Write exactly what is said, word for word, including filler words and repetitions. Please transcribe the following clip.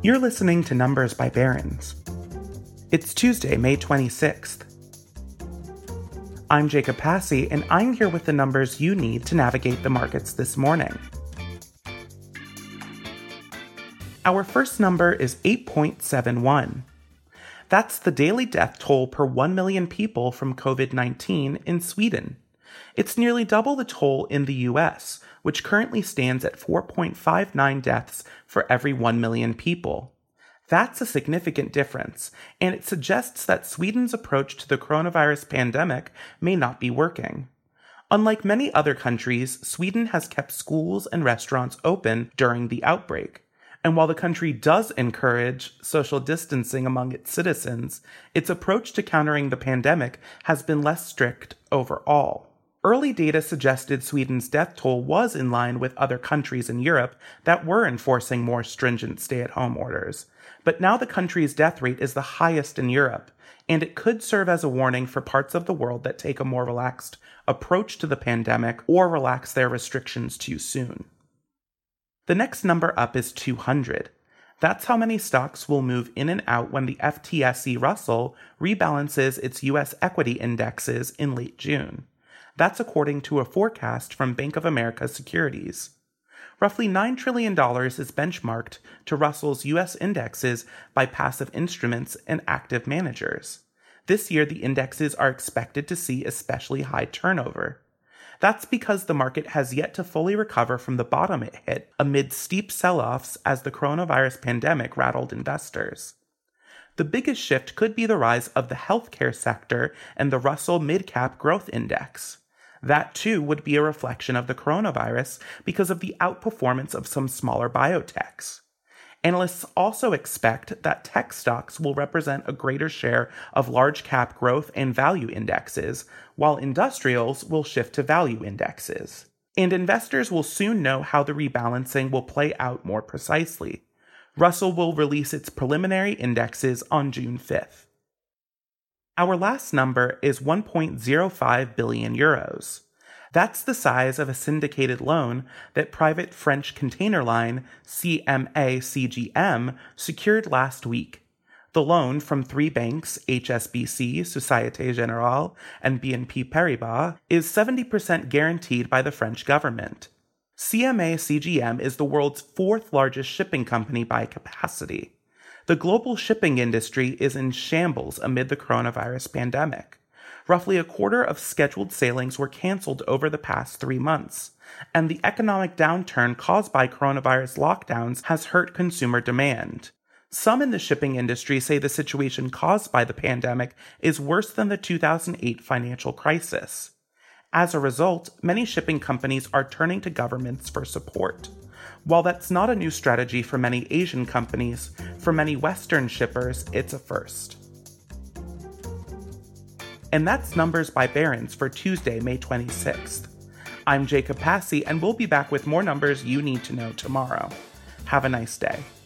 You're listening to Numbers by Barron's. It's Tuesday, May twenty-sixth. I'm Jacob Passy, and I'm here with the numbers you need to navigate the markets this morning. Our first number is eight point seven one. That's the daily death toll per one million people from covid nineteen in Sweden. It's nearly double the toll in the U S, which currently stands at four point five nine deaths for every one million people. That's a significant difference, and it suggests that Sweden's approach to the coronavirus pandemic may not be working. Unlike many other countries, Sweden has kept schools and restaurants open during the outbreak. And while the country does encourage social distancing among its citizens, its approach to countering the pandemic has been less strict overall. Early data suggested Sweden's death toll was in line with other countries in Europe that were enforcing more stringent stay-at-home orders. But now the country's death rate is the highest in Europe, and it could serve as a warning for parts of the world that take a more relaxed approach to the pandemic or relax their restrictions too soon. The next number up is two hundred. That's how many stocks will move in and out when the F T S E Russell rebalances its U S equity indexes in late June. That's according to a forecast from Bank of America Securities. Roughly nine trillion dollars is benchmarked to Russell's U S indexes by passive instruments and active managers. This year, the indexes are expected to see especially high turnover. That's because the market has yet to fully recover from the bottom it hit amid steep sell-offs as the coronavirus pandemic rattled investors. The biggest shift could be the rise of the healthcare sector and the Russell Mid-Cap Growth Index. That, too, would be a reflection of the coronavirus because of the outperformance of some smaller biotechs. Analysts also expect that tech stocks will represent a greater share of large-cap growth and value indexes, while industrials will shift to value indexes. And investors will soon know how the rebalancing will play out more precisely. Russell will release its preliminary indexes on June fifth. Our last number is one point zero five billion euros. That's the size of a syndicated loan that private French container line C M A C G M secured last week. The loan from three banks, H S B C, Société Générale, and B N P Paribas, is seventy percent guaranteed by the French government. C M A C G M is the world's fourth largest shipping company by capacity. The global shipping industry is in shambles amid the coronavirus pandemic. Roughly a quarter of scheduled sailings were canceled over the past three months, and the economic downturn caused by coronavirus lockdowns has hurt consumer demand. Some in the shipping industry say the situation caused by the pandemic is worse than the two thousand eight financial crisis. As a result, many shipping companies are turning to governments for support. While that's not a new strategy for many Asian companies, for many Western shippers, it's a first. And that's Numbers by Barron's for Tuesday, May twenty-sixth. I'm Jacob Passy, and we'll be back with more numbers you need to know tomorrow. Have a nice day.